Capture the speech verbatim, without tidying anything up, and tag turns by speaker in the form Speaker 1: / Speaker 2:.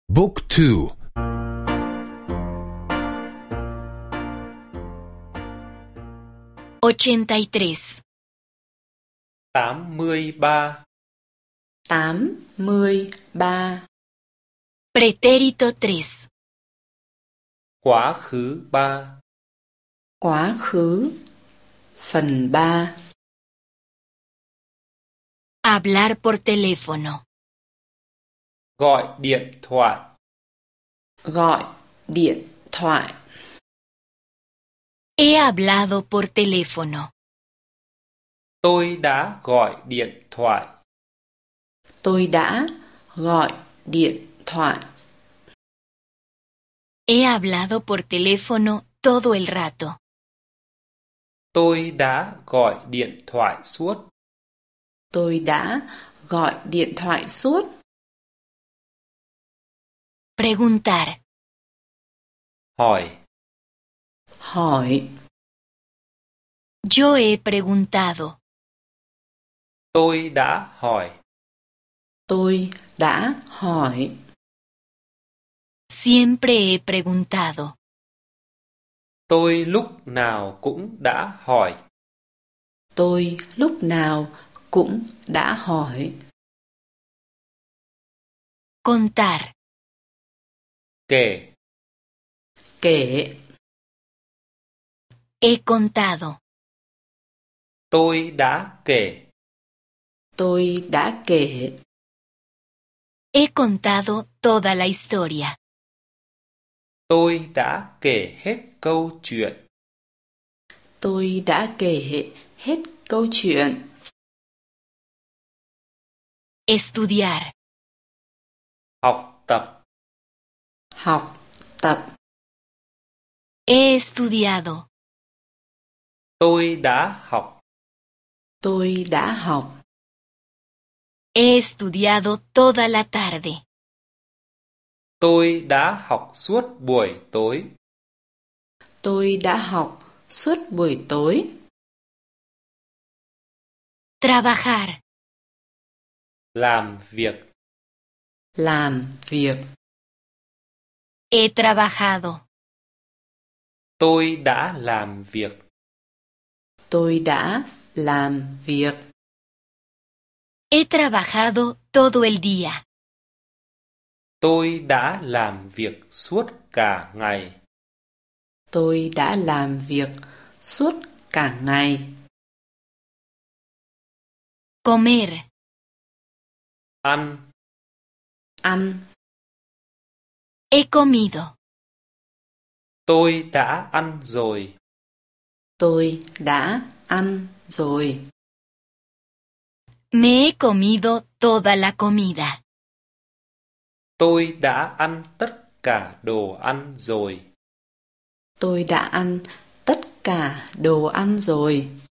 Speaker 1: Book two.
Speaker 2: ochenta y tres.
Speaker 3: tám mươi ba.
Speaker 4: tám mươi ba.
Speaker 2: Pretérito tres.
Speaker 3: Quá khứ ba.
Speaker 4: Quá khứ phần ba.
Speaker 2: Hablar por teléfono.
Speaker 3: Gọi điện thoại.
Speaker 4: Gọi điện thoại.
Speaker 2: He hablado por teléfono.
Speaker 3: Tôi đã gọi điện thoại.
Speaker 4: Tôi đã gọi điện thoại.
Speaker 2: He hablado por teléfono todo el rato.
Speaker 3: Tôi đã gọi điện thoại suốt.
Speaker 4: Tôi đã gọi điện thoại suốt.
Speaker 2: Preguntar.
Speaker 3: Hỏi.
Speaker 4: Hỏi.
Speaker 2: Yo he preguntado.
Speaker 3: Tôi đã hỏi.
Speaker 4: Tôi đã hỏi.
Speaker 2: Siempre he preguntado.
Speaker 3: Tôi lúc nào cũng đã hỏi.
Speaker 4: Tôi lúc nào cũng đã hỏi.
Speaker 2: Contar.
Speaker 3: Kể.
Speaker 4: Kể.
Speaker 2: He contado.
Speaker 3: Tôi đã kể.
Speaker 4: Tôi đã kể.
Speaker 2: He contado toda la historia.
Speaker 3: Tôi đã kể hết câu chuyện.
Speaker 4: Tôi đã kể hết câu chuyện.
Speaker 2: Estudiar.
Speaker 3: Học tập.
Speaker 4: Học tập.
Speaker 2: He estudiado.
Speaker 3: Tôi đã học.
Speaker 4: Tôi đã học.
Speaker 2: He estudiado toda la tarde.
Speaker 3: Tôi đã học suốt buổi tối.
Speaker 4: Tôi đã học suốt buổi tối.
Speaker 2: Trabajar.
Speaker 3: Làm việc.
Speaker 4: Làm việc.
Speaker 2: He trabajado.
Speaker 3: Tôi đã làm việc.
Speaker 4: Tôi đã làm việc.
Speaker 2: He trabajado todo el día.
Speaker 3: Tôi đã làm việc suốt cả ngày.
Speaker 4: Tôi đã làm việc suốt cả ngày.
Speaker 2: Comer.
Speaker 3: Ăn.
Speaker 4: Ăn.
Speaker 2: He comido.
Speaker 3: Tôi đã ăn rồi.
Speaker 4: Tôi đã ăn rồi.
Speaker 2: Me he comido toda la comida.
Speaker 3: Tôi đã ăn tất cả đồ ăn rồi.
Speaker 4: Tôi đã ăn tất cả đồ ăn rồi.